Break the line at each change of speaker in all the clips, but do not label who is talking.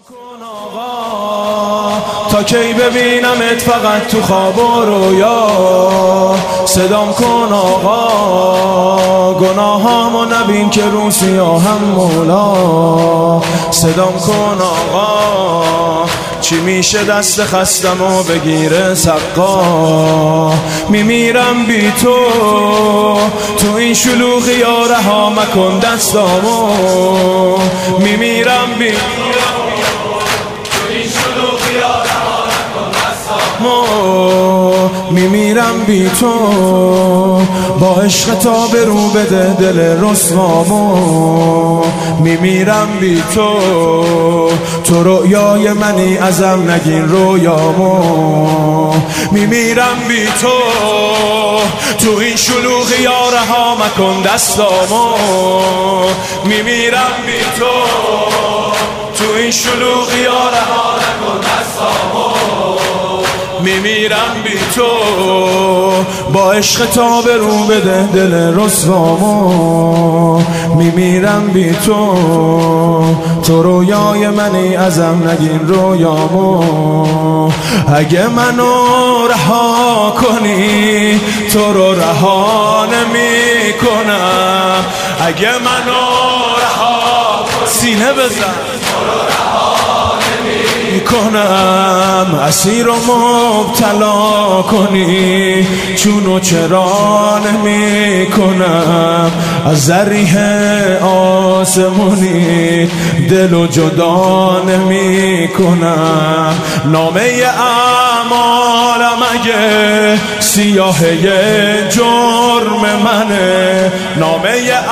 کن آقا تا کی ببینمت فقط تو خواب و رویا. صدام کن آقا گناهامو نبین که رو سیاهم مولا. صدام کن آقا چی میشه دست خستم و بگیره سقا. میمیرم بی تو تو این شلوغی یا رها مکن دستامو. میمیرم بی میمیرم بی تو با عشق تا برو بده دل رسوامو. میمیرم بی تو تو رؤیای منی ازم نگین رویامو. میمیرم بی تو تو این شلوغی یا رها مکن دستامو. میمیرم بی تو تو این شلوغی یا رها نکن دستامو. میمیرم بی تو با عشق تا برو بده دل رسوامو. میمیرم بی تو تو رویای منی ازم نگین رویامو. اگه منو رها کنی تو رو رها نمی کنم. اگه منو رها کنی سینه بزن کنم. اسیر و مبتلا کنی چونو چرا نمی کنم. از ذریح آسمونی دلو جدا نمی کنم. نامه اعمالم اگه سیاهه جرم منه. نامه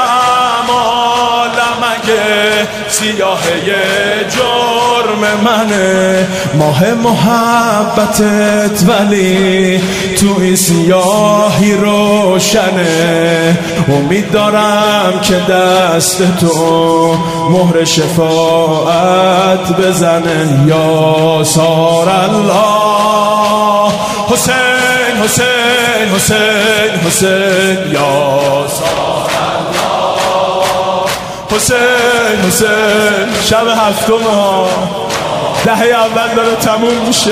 اعمالم اگه سیاهه جرم منه. ماه محبتت ولی تو این سیاهی روشنه. امید دارم که دست تو مهر شفاعت بزنه. یا سار الله حسین حسین حسین حسین. یا سار الله حسین حسین. شب هفتم دهه اول داره تموم میشه.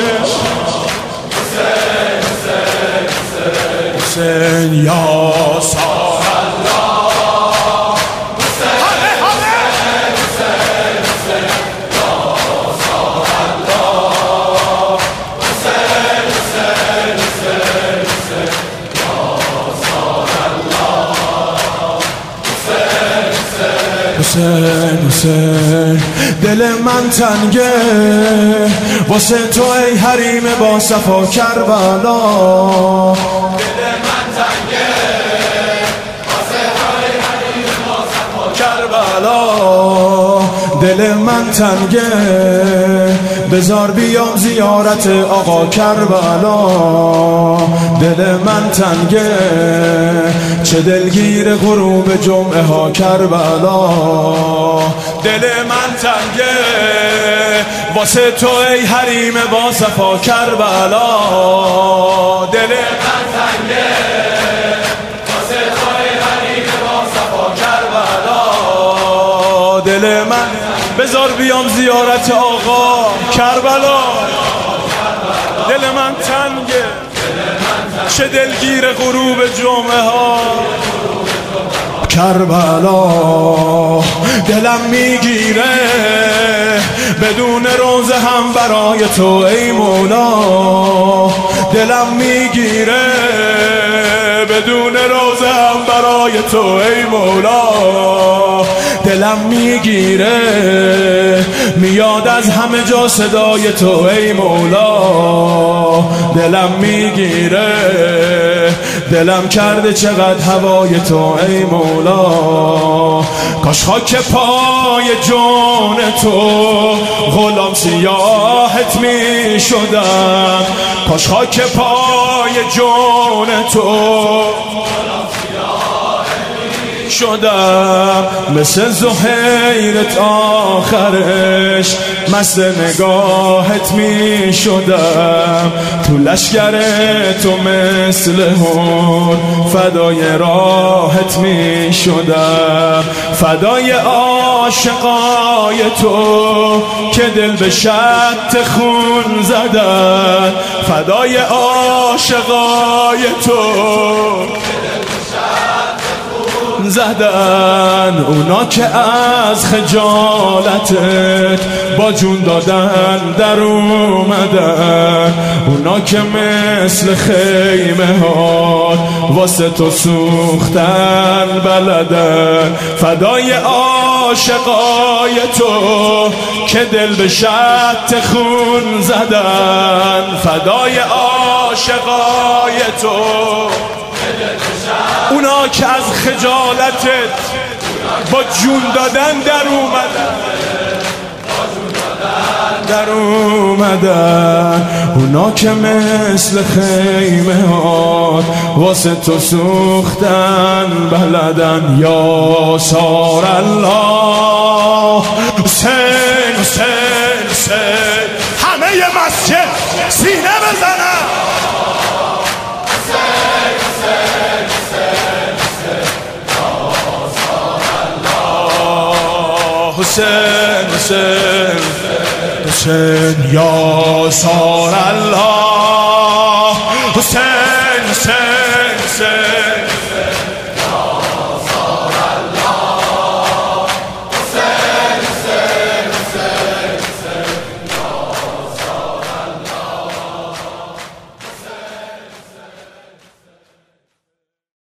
حسین حسین حسین حسین. یا سار الله حسین حسین حسین حسین. یا سار الله حسین حسین حسین حسین. یا سار الله حسین حسین حسین. دل من تنگه واسه تو ای حریم با صفا کربلا. دل من تنگه واسه تو ای حریم با صفا کربلا. دل من تنگه بذار بیام زیارت آقا کربلا. دل من تنگه چه دلگیر غروب جمعه ها کربلا. دل من تنگه واسه تو ای حریم با صفا کربلا. دل من تنگه واسه تو ای حریم با صفا کربلا. دل من بذار بیام زیارت آقا کربلا. دل من تنگه چه دلگیر غروب جمعه ها کربلا. دلم میگیره بدون روزه هم برای تو ای مولا. دلم میگیره بدون روزه هم برای تو ای مولا. دلم میگیره میاد از همه جا صدای تو ای مولا. دلم میگیره دلم کرده چقدر هوای تو ای مولا. کاش خاک پای جون تو غلام سیاحت می شدم. کاش خاک پای جون تو شدم مثل زهیرت آخرش مست نگاهت می شدم، تو لشگر تو مثل هون فدای راحت می شدم، فدای عاشقای تو که دل به شط خون زدن، فدای عاشقای تو زدن، اونا که از خجالتت با جون دادن در اومدن، اونا که مثل خیمه ها واسه تو سوختن بلدن، فدای عاشقای تو که دل به شط خون زدن، فدای عاشقای تو اونا که از خجالتت با جون دادن در اومدن، اونا که مثل خیمه ها واسه تو سوختن بلدن. یا سار الله حسین حسین حسین، همه ی مسجد سینه بزنن. حسین حسین حسین، یا سار الله حسین حسین